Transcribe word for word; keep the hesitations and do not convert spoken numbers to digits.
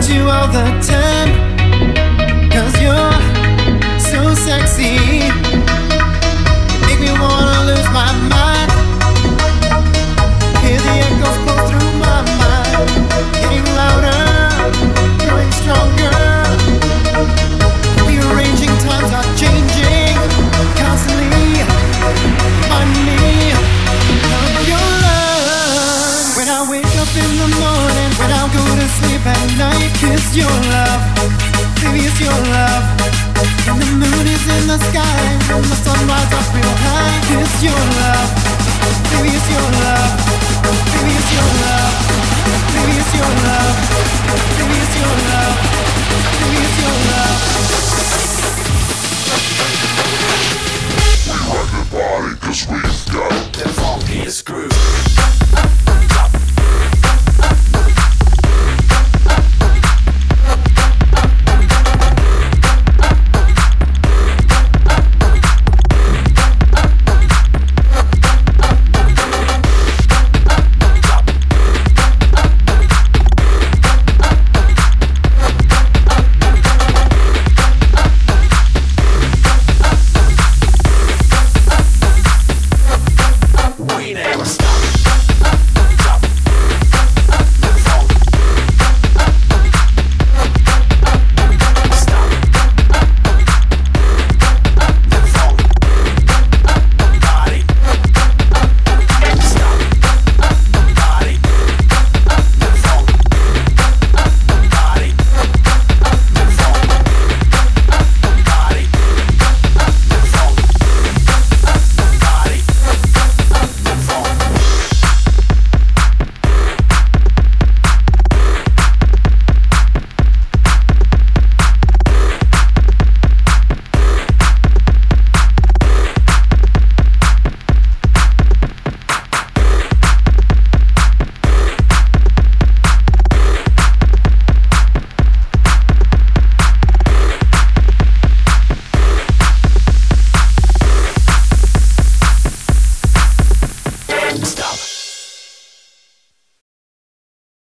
you all the time, 'cause you're so sexy. You make me wanna lose my mind. Hear the echoes pull through my mind, getting louder, growing stronger. Rearranging, times are changing constantly. Remind me of your love. When I wake up in the morning, when I go to sleep at night, it's your love, baby, it's your love. When the moon is in the sky, when the sun rises up real high, it's your love.